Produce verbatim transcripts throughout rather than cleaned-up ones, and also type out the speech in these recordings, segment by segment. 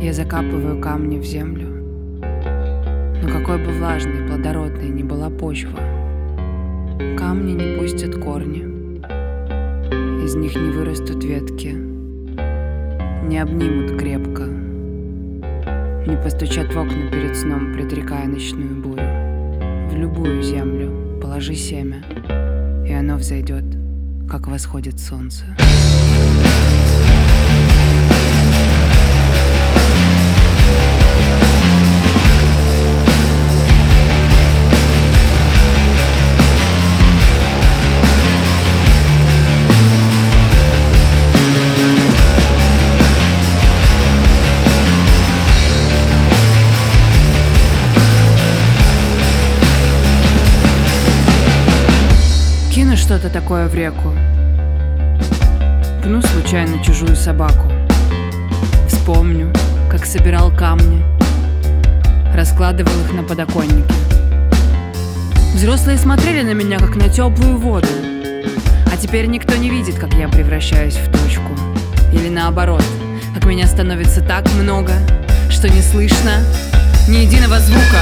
Я закапываю камни в землю. Но какой бы влажной, плодородной ни была почва, камни не пустят корни, из них не вырастут ветки, не обнимут крепко, не постучат в окна перед сном, предрекая ночную бурю. В любую землю положи семя, и оно взойдет, как восходит солнце. Кину что-то такое в реку, пну случайно чужую собаку. Вспомню, как собирал камни, раскладывал их на подоконнике. Взрослые смотрели на меня, как на теплую воду. А теперь никто не видит, как я превращаюсь в точку. Или наоборот, как меня становится так много, что не слышно ни единого звука.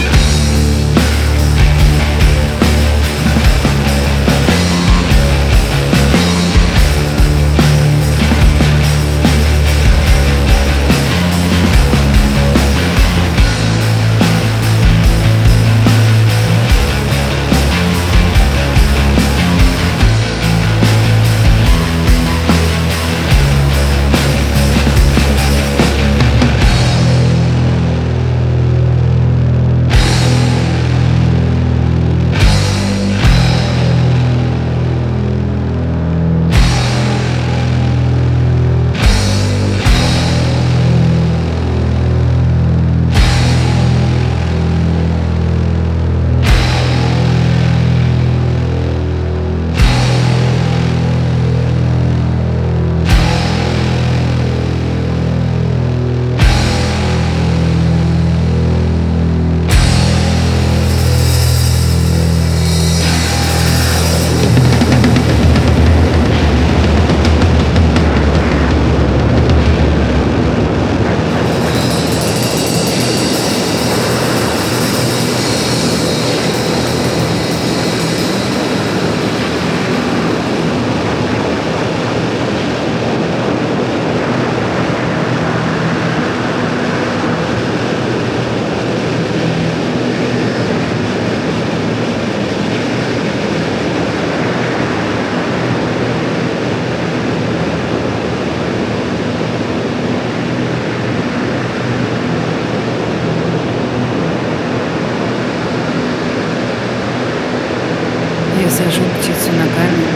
Я сажу птицу на камень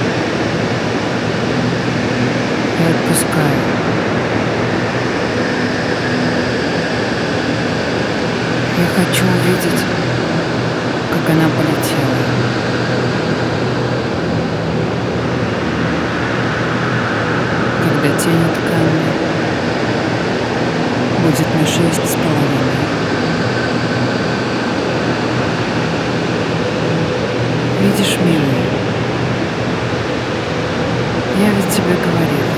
и отпускаю. Я хочу увидеть, как она полетела. Когда тень от камня будет на шесть с половиной. Видишь, милая, я ведь тебе говорила,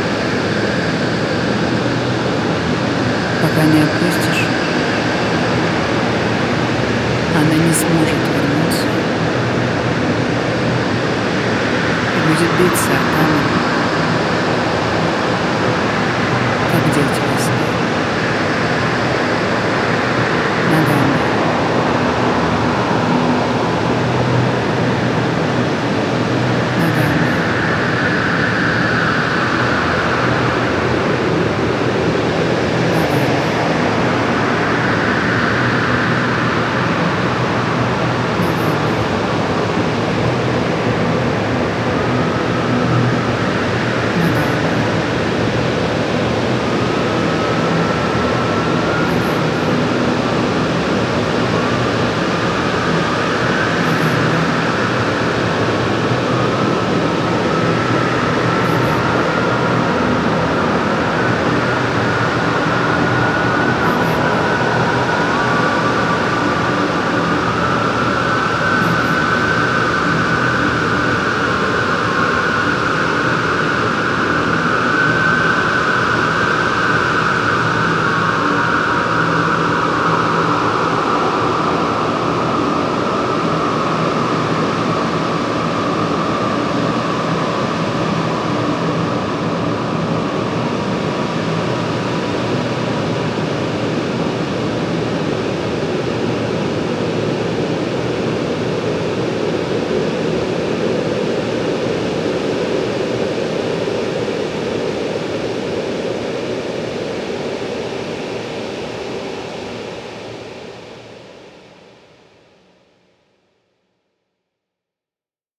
пока не отпустишь, она не сможет вернуться и будет биться о камень